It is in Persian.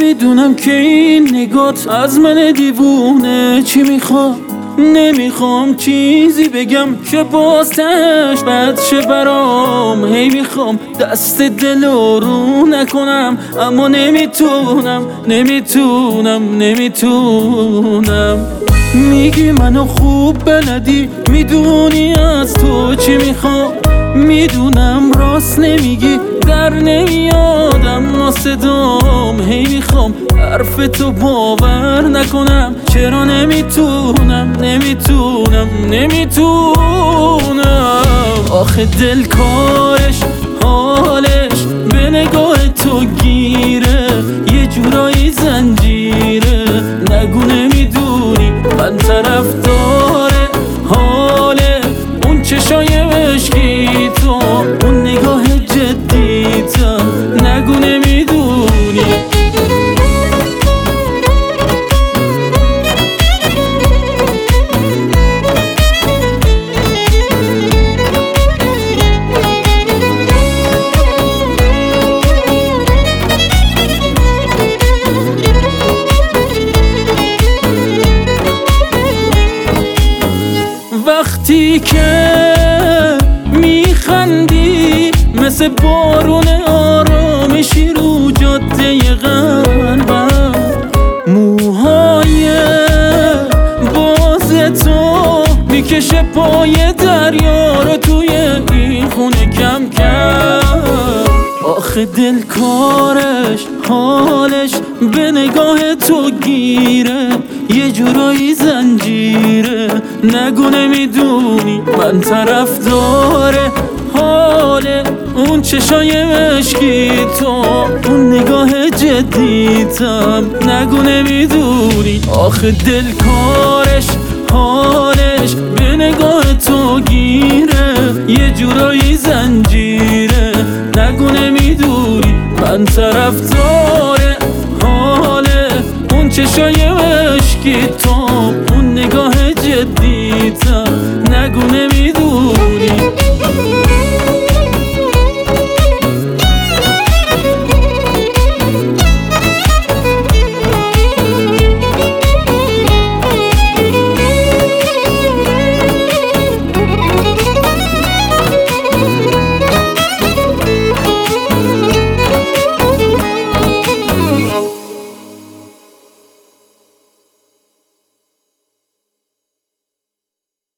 نمیدونم که این نگات از من دیوونه چی میخواد. نمیخوام چیزی بگم که بازتش بد شه برام. هی میخوام دست دلو رو نکنم، اما نمیتونم. میگی منو خوب بلدی، میدونی از تو چی میخوام. میدونم راست نمیگی، در نمیادم صدام. هی میخوام حرف تو باور نکنم، چرا نمیتونم. آخه دل کارش حالش به نگاه تو گیره، یه جورایی زنجیره. نگو نمیدونی من طرفدار حال اون چشای عشقی تو، اون نگاه جدیتم. نگو نمیدونی. وقتی که میخندی مثل بارون آرامشی رو جاده قلبم. موهای باز تو میکشه پای دریا رو توی این خونه کم کم. آخه دل کارش حالش به نگاه تو گیره، یه جورایی زنجیره. نگو نمیدونی من طرفدار حال اون چشای عشقی تو، اون نگاه جدیتم. نگو نمیدونی. آخه دل کارش حالش به نگاه تو گیره، یه جورایی زنجیره. نگو نمیدونی من طرفدار حال اون چشای عشقی تو، اون نگاه جدیتم. نگو نمیدونی.